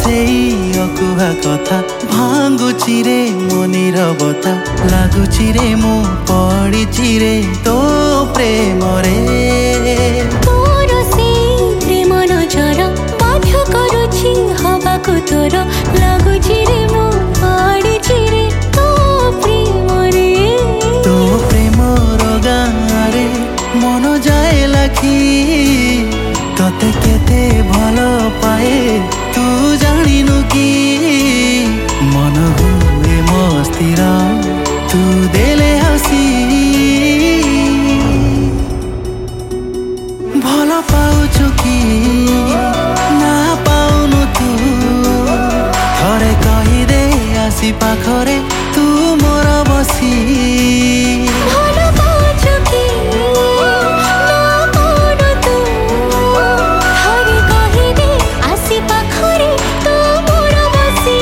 सेई अकुहा कथा भांगुची रे मो नीरवता लागुची रे मु पड़िची रे तो प्रेम रे तोर से प्रेम नजर बाध्य करुची हवाको तोर लागुची रे मु पड़िची रे तो प्रेम रे तो प्रेम गाँरे मन जाए लाखी तते केते भल पाए तू जानिनु कि मन हुए मस्तिर तू देले हसी भल पाउछु कि ना पाउनु तू थरे कहिदे आसी पाखरे तू मोर बसी भल पाउछु कि ना पाउनु तू थरे कहिदे आसी पाखरे तू मोर बसी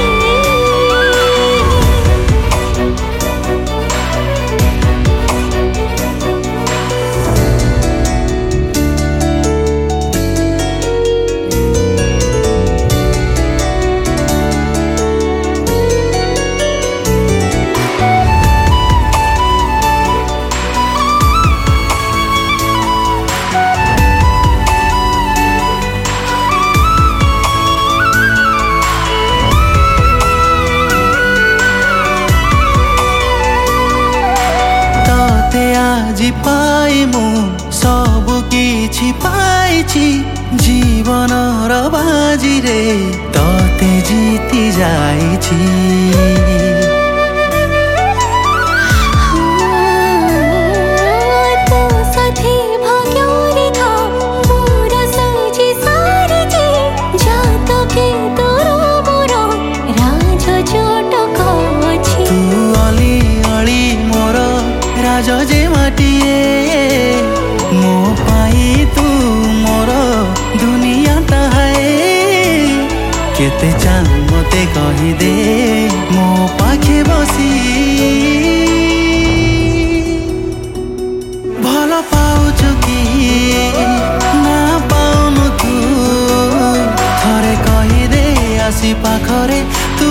আজি পাই মু সবু কিছু পাইছি জীবনর বাজিরে ততে জিতি যাইছি तो साथी भाग्य रेखा पूरा सजी सारिची जात के तोर मोर राज जटक अछि तू अली अली मोर राज जे माटिए मो पाई तू मोर दुनिया है केते चाह मते कही दे मो पाखे बसी भल पाउछु कि ना पाउनु तू थरे कही दे आसी पाखरे तू